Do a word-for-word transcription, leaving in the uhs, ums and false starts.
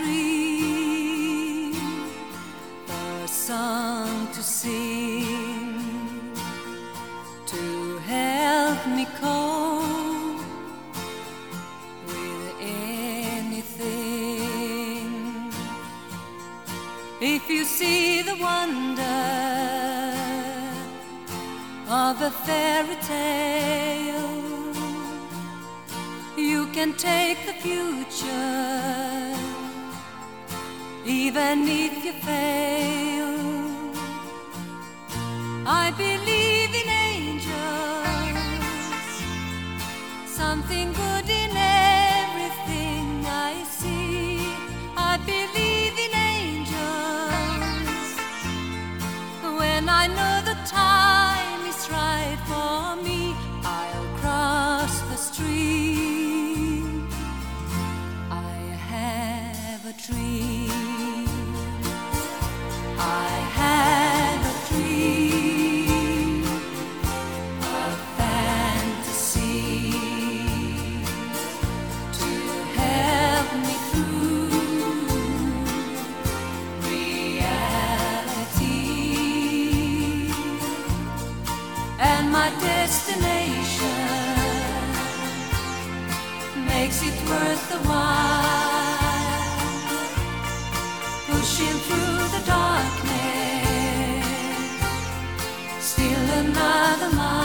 dream, a song to sing, to help me cope with anything. If you see the wonder of a fairy tale, you can take the future, even if you fail. I believe in angels, something good in everything I see. I believe in angels when I know the time is right for me. I'll cross the street. I have a dream. I have a dream, a fantasy to help me through reality. And my destination makes it worth the while, pushing through the darkness, still another mile.